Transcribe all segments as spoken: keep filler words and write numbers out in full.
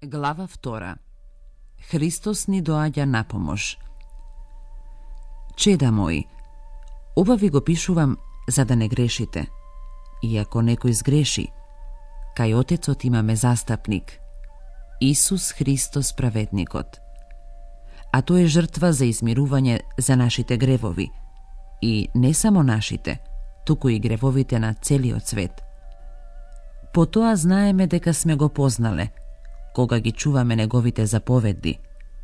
Глава втора. Христос ни доаѓа на помош. Чеда мои, ова ви го пишувам за да не грешите. И ако некој сгреши, кај Отецот имаме застапник, Исус Христос праведникот. А тој е жртва за измирување за нашите гревови, и не само нашите, туку и гревовите на целиот свет. По тоа знаеме дека сме го познале, кога ги чуваме неговите заповеди.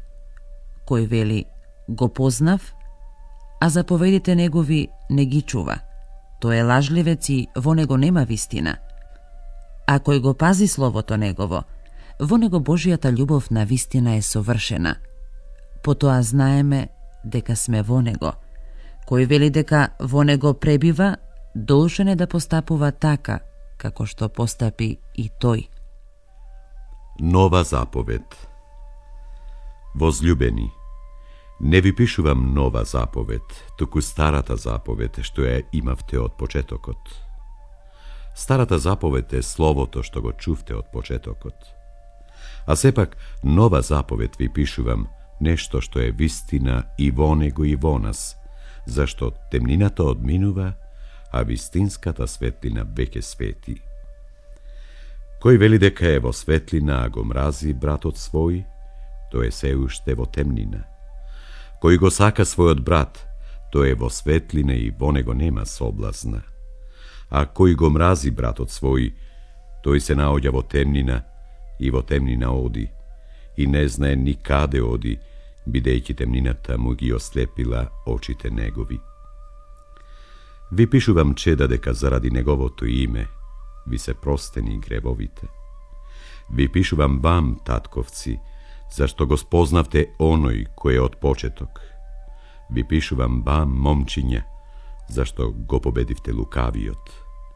Кој вели, го познав, а заповедите негови не ги чува. Тој е лажливец и во него нема вистина. А кој го пази словото негово, во него Божијата љубов на вистина е совршена. По тоа знаеме дека сме во него. Кој вели дека во него пребива, должен е да постапува така, како што постапи и тој. Нова заповед. Возлюбени, не ви пишувам нова заповед, туку старата заповед што ја имавте од почетокот. Старата заповед е словото што го чувте од почетокот. А сепак нова заповед ви пишувам, нешто што е вистина и во него и во нас, зашто темнината одминува, а вистинската светлина веќе свети. Кој вели дека е во светлина, а го мрази братот свој, тој е се уште во темнина. Кој го сака својот брат, тој е во светлина и во него нема соблазна. А кој го мрази братот свој, тој се наоѓа во темнина и во темнина оди, и не знае ни каде оди, бидејќи темнината му ги ослепила очите негови. Ви пишувам, чеда, дека заради неговото име ви се простени гревовите. Ви пишувам вам, татковци, зашто го спознавте оној кој е од почеток. Ви пишувам вам, момчиња, зашто го победивте лукавиот.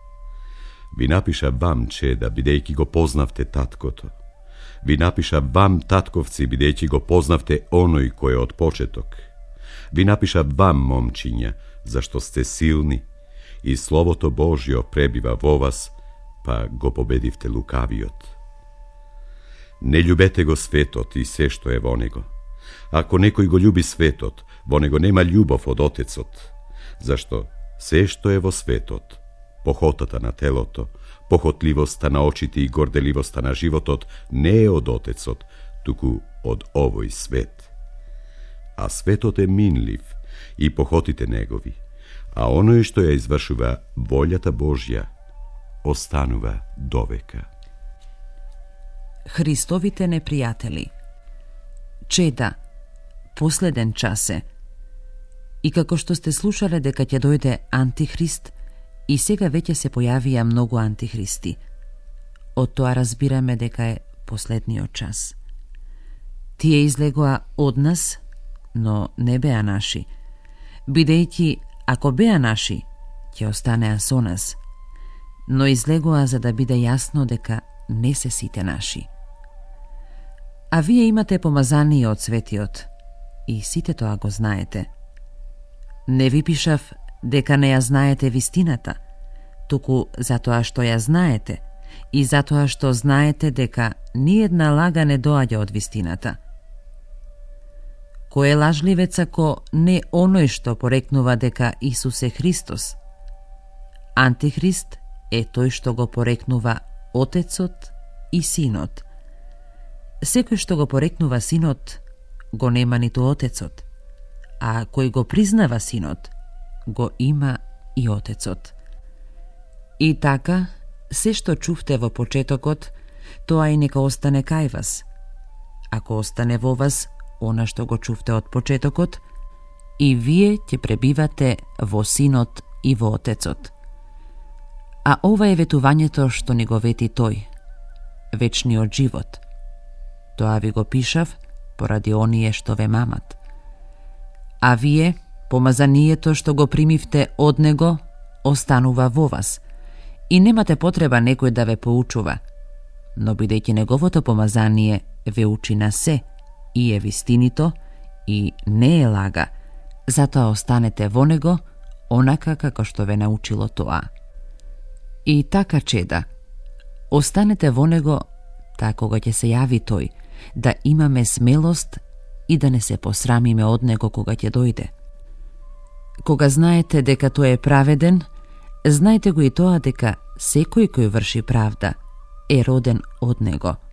Ви напиша вам, чеда, бидејќи го познавте таткото. Ви напиша вам, татковци, бидејќи го познавте оној кој е од почеток. Ви напиша вам, момчиња, зашто сте силни, и Словото Божјо пребива во вас, па го победивте лукавиот. Не љубете го светот и се што е во него. Ако некој го љуби светот, во него нема љубов од Отецот, зашто се што е во светот, похотата на телото, похотливоста на очите и горделивоста на животот, не е од Отецот, туку од овој свет. А светот е минлив и похотите негови, а оној што ја извршува волјата Божја, останува довека. Христовите непријатели. Чеда, последен час е. И како што сте слушале дека ќе дојде Антихрист, и сега веќе се појавија многу антихристи. Од тоа разбираме дека е последниот час. Тие излегоа од нас, но не беа наши, бидејќи ако беа наши, ќе останеа со нас, но излегоа за да биде јасно дека не се сите наши. А вие имате помазание од светиот, и сите тоа го знаете. Не ви пишав дека не ја знаете вистината, туку затоа што ја знаете и затоа што знаете дека ниедна лага не доаѓа од вистината. Кој е лажливец ако не оној што порекнува дека Исус е Христос? Антихрист е тој што го порекнува Отецот и Синот. Секој што го порекнува Синот, го нема ниту Отецот, а кој го признава Синот, го има и Отецот. И така, се што чувте во почетокот, тоа и нека остане кај вас. Ако остане во вас она што го чувте од почетокот, и вие ќе пребивате во Синот и во Отецот. А ова е ветувањето што ни го вети тој, вечниот живот. Тоа ви го пишав поради оние што ве мамат. А вие, помазанието што го примивте од него, останува во вас, и немате потреба некој да ве поучува, но бидејќи неговото помазание ве учи на се, и е вистинито, и не е лага, затоа останете во него, онака како што ве научило тоа. И така, чеда, останете во него времената кога ќе се јави тој, да имаме смелост и да не се посрамиме од него кога ќе дојде. Кога знаете дека тој е праведен, знаете го и тоа дека секој кој врши правда е роден од него.